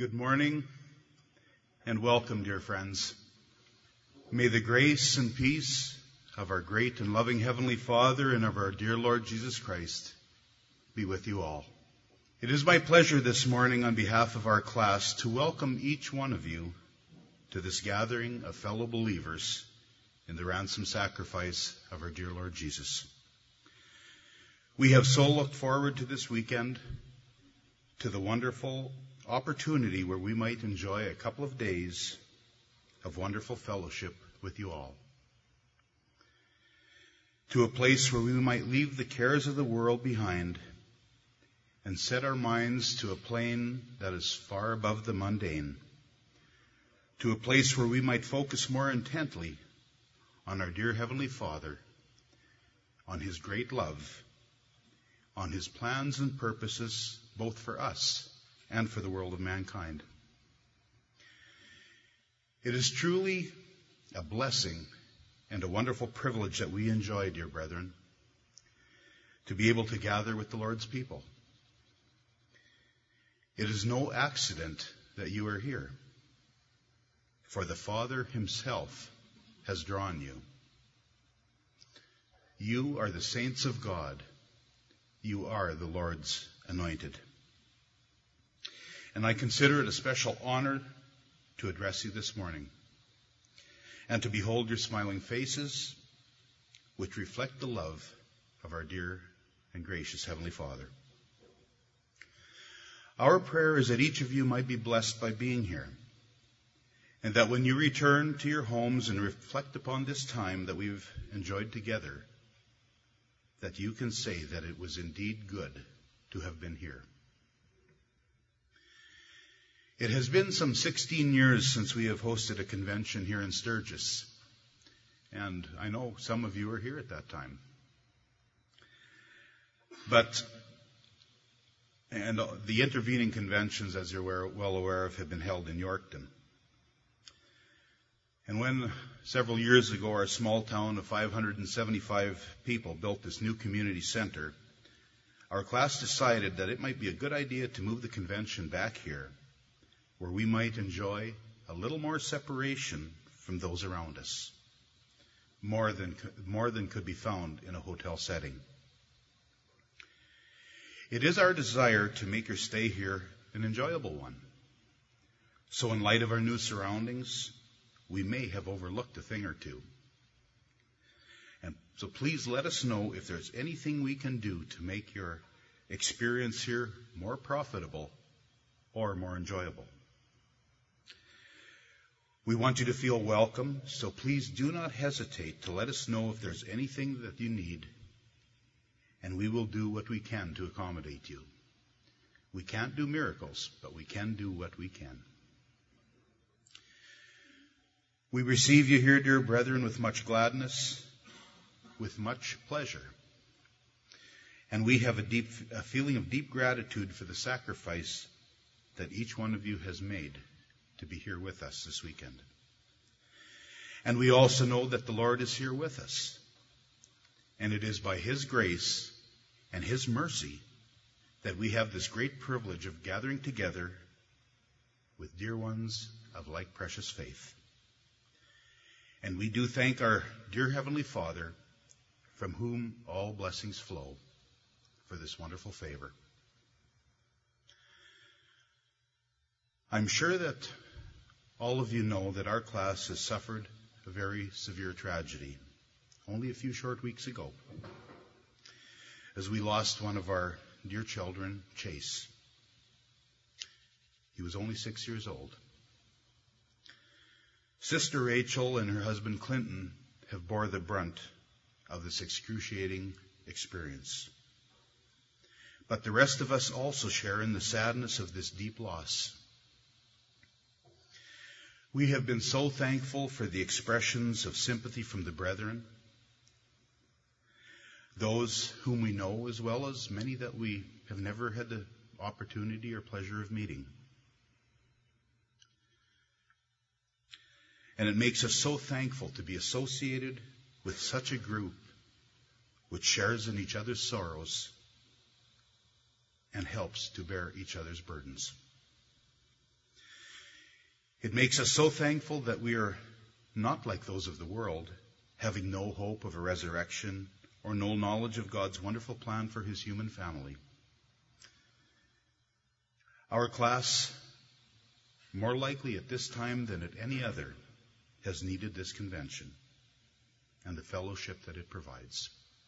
Good morning and welcome, dear friends. May the grace and peace of our great and loving Heavenly Father and of our dear Lord Jesus Christ be with you all. It is my pleasure this morning on behalf of our class to welcome each one of you to this gathering of fellow believers in the ransom sacrifice of our dear Lord Jesus. We have so looked forward to this weekend, to the wonderful opportunity where we might enjoy a couple of days of wonderful fellowship with you all. To a place where we might leave the cares of the world behind and set our minds to a plane that is far above the mundane. To a place where we might focus more intently on our dear Heavenly Father, on His great love, on His plans and purposes both for us and for the world of mankind. It is truly a blessing and a wonderful privilege that we enjoy, dear brethren, to be able to gather with the Lord's people. It is no accident that you are here, for the Father Himself has drawn you. You are the saints of God. You are the Lord's anointed. And I consider it a special honor to address you this morning and to behold your smiling faces, which reflect the love of our dear and gracious Heavenly Father. Our prayer is that each of you might be blessed by being here, and that when you return to your homes and reflect upon this time that we've enjoyed together, that you can say that it was indeed good to have been here. It has been some 16 years since we have hosted a convention here in Sturgis, and I know some of you were here at that time. And the intervening conventions, as you're well aware of, have been held in Yorkton. And when several years ago our small town of 575 people built this new community center, our class decided that it might be a good idea to move the convention back here, where we might enjoy a little more separation from those around us, more than could be found in a hotel setting. It is our desire to make your stay here an enjoyable one. So in light of our new surroundings, we may have overlooked a thing or two. And so please let us know if there's anything we can do to make your experience here more profitable or more enjoyable. We want you to feel welcome, so please do not hesitate to let us know if there's anything that you need, and we will do what we can to accommodate you. We can't do miracles, but we can do what we can. We receive you here, dear brethren, with much gladness, with much pleasure. And we have a feeling of deep gratitude for the sacrifice that each one of you has made to be here with us this weekend. And we also know that the Lord is here with us. And it is by His grace and His mercy that we have this great privilege of gathering together with dear ones of like precious faith. And we do thank our dear Heavenly Father, from whom all blessings flow, for this wonderful favor. I'm sure that all of you know that our class has suffered a very severe tragedy only a few short weeks ago, as we lost one of our dear children, Chase. He was only 6 years old. Sister Rachel and her husband Clinton have bore the brunt of this excruciating experience. But the rest of us also share in the sadness of this deep loss. We have been so thankful for the expressions of sympathy from the brethren, those whom we know, as well as many that we have never had the opportunity or pleasure of meeting. And it makes us so thankful to be associated with such a group which shares in each other's sorrows and helps to bear each other's burdens. It makes us so thankful that we are not like those of the world, having no hope of a resurrection or no knowledge of God's wonderful plan for his human family. Our class, more likely at this time than at any other, has needed this convention and the fellowship that it provides.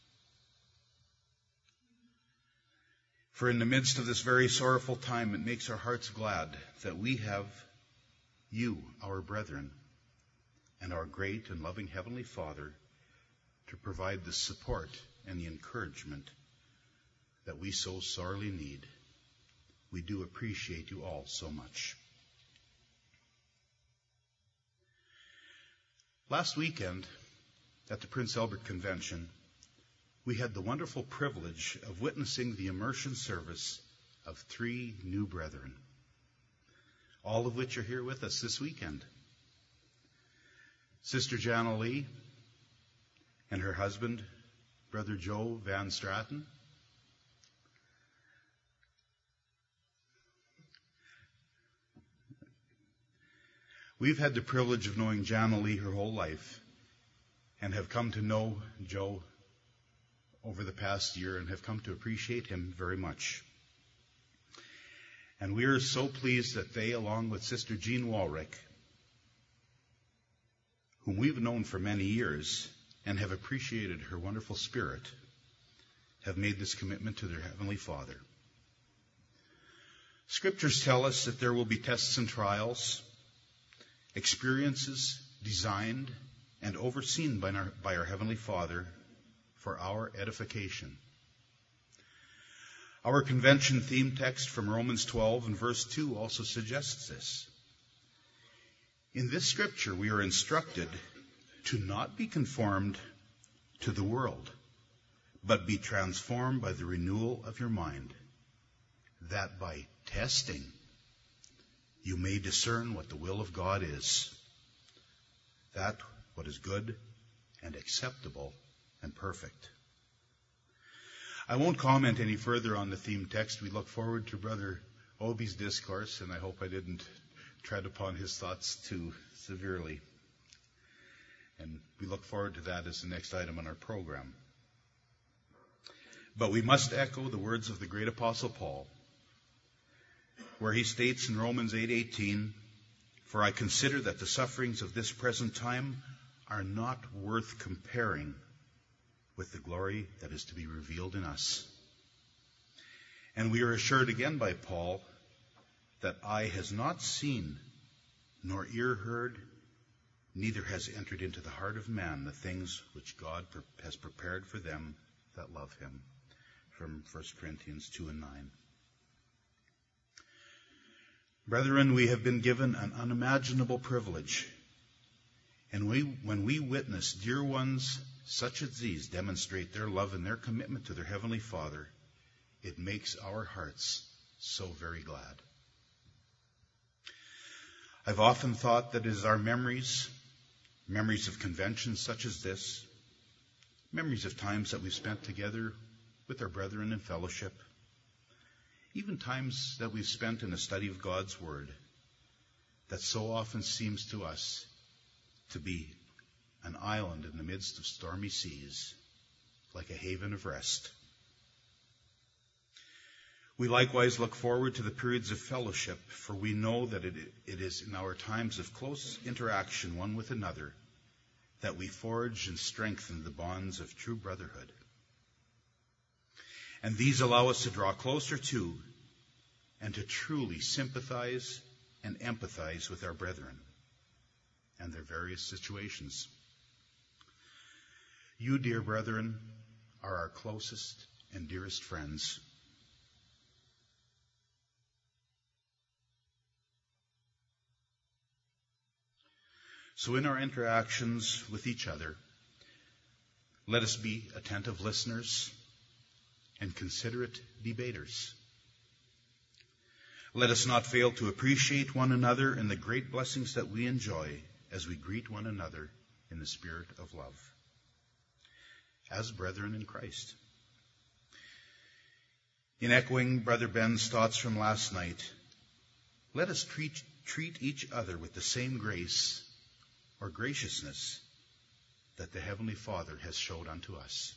For in the midst of this very sorrowful time, it makes our hearts glad that we have you, our brethren, and our great and loving Heavenly Father to provide the support and the encouragement that we so sorely need. We do appreciate you all so much. Last weekend, at the Prince Albert Convention, we had the wonderful privilege of witnessing the immersion service of 3 new brethren, all of which are here with us this weekend. Sister Jana Lee and her husband, Brother Joe Van Straten. We've had the privilege of knowing Jana Lee her whole life and have come to know Joe over the past year and have come to appreciate him very much. And we are so pleased that they, along with Sister Jean Walrick, whom we've known for many years and have appreciated her wonderful spirit, have made this commitment to their Heavenly Father. Scriptures tell us that there will be tests and trials, experiences designed and overseen by our Heavenly Father for our edification. Our convention theme text from Romans 12 and verse 2 also suggests this. In this scripture, we are instructed to not be conformed to the world, but be transformed by the renewal of your mind, that by testing you may discern what the will of God is, that what is good and acceptable and perfect. I won't comment any further on the theme text. We look forward to Brother Obi's discourse, and I hope I didn't tread upon his thoughts too severely. And we look forward to that as the next item on our program. But we must echo the words of the great Apostle Paul, where he states in Romans 8:18, "For I consider that the sufferings of this present time are not worth comparing with the glory that is to be revealed in us." And we are assured again by Paul that eye has not seen, nor ear heard, neither has entered into the heart of man the things which God has prepared for them that love him. From 1 Corinthians 2 and 9. Brethren, we have been given an unimaginable privilege. And when we witness dear ones such as these demonstrate their love and their commitment to their Heavenly Father, it makes our hearts so very glad. I've often thought that it is our memories of conventions such as this, memories of times that we've spent together with our brethren in fellowship, even times that we've spent in the study of God's Word, that so often seems to us to be an island in the midst of stormy seas, like a haven of rest. We likewise look forward to the periods of fellowship, for we know that it is in our times of close interaction one with another that we forge and strengthen the bonds of true brotherhood. And these allow us to draw closer to and to truly sympathize and empathize with our brethren and their various situations. You, dear brethren, are our closest and dearest friends. So in our interactions with each other, let us be attentive listeners and considerate debaters. Let us not fail to appreciate one another and the great blessings that we enjoy as we greet one another in the spirit of love, as brethren in Christ. In echoing Brother Ben's thoughts from last night, let us treat each other with the same grace or graciousness that the Heavenly Father has showed unto us.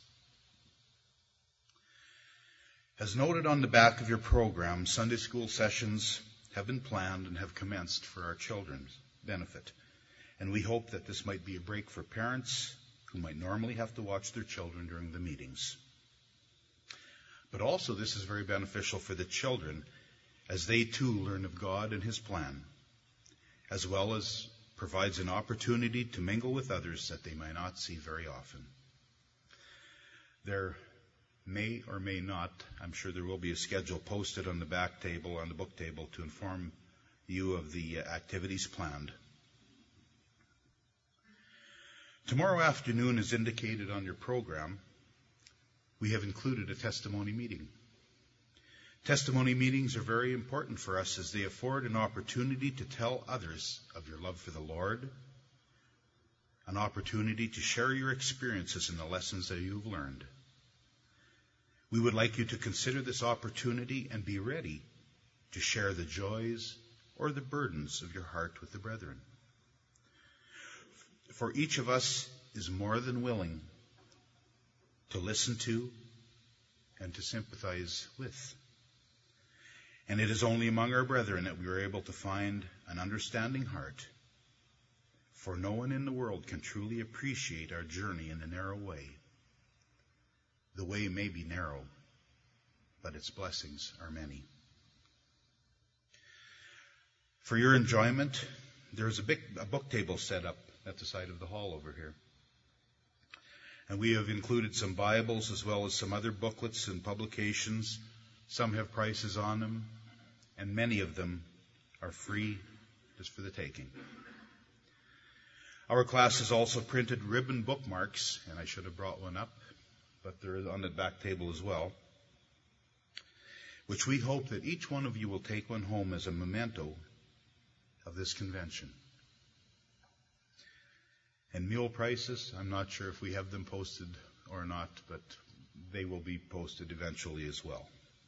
As noted on the back of your program, Sunday school sessions have been planned and have commenced for our children's benefit. And we hope that this might be a break for parents who might normally have to watch their children during the meetings. But also this is very beneficial for the children as they too learn of God and His plan, as well as provides an opportunity to mingle with others that they may not see very often. There may or may not, I'm sure there will be a schedule posted on the back table, on the book table, to inform you of the activities planned. Tomorrow afternoon, as indicated on your program, we have included a testimony meeting. Testimony meetings are very important for us as they afford an opportunity to tell others of your love for the Lord, an opportunity to share your experiences and the lessons that you've learned. We would like you to consider this opportunity and be ready to share the joys or the burdens of your heart with the brethren. For each of us is more than willing to listen to and to sympathize with. And it is only among our brethren that we are able to find an understanding heart. For no one in the world can truly appreciate our journey in a narrow way. The way may be narrow, but its blessings are many. For your enjoyment, there is a book table set up at the side of the hall over here. And we have included some Bibles as well as some other booklets and publications. Some have prices on them, and many of them are free just for the taking. Our class has also printed ribbon bookmarks, and I should have brought one up, but they're on the back table as well, which we hope that each one of you will take one home as a memento of this convention. And meal prices, I'm not sure if we have them posted or not, but they will be posted eventually as well.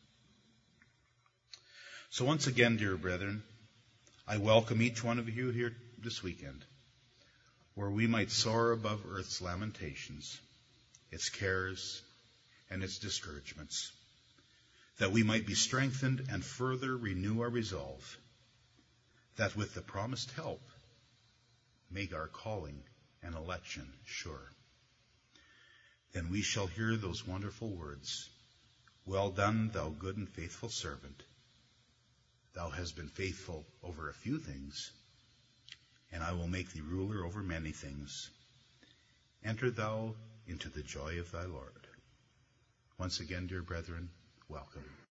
So once again, dear brethren, I welcome each one of you here this weekend, where we might soar above earth's lamentations, its cares, and its discouragements, that we might be strengthened and further renew our resolve, that with the promised help, make our calling and election sure. Then we shall hear those wonderful words, "Well done, thou good and faithful servant. Thou hast been faithful over a few things, and I will make thee ruler over many things. Enter thou into the joy of thy Lord." Once again, dear brethren, welcome.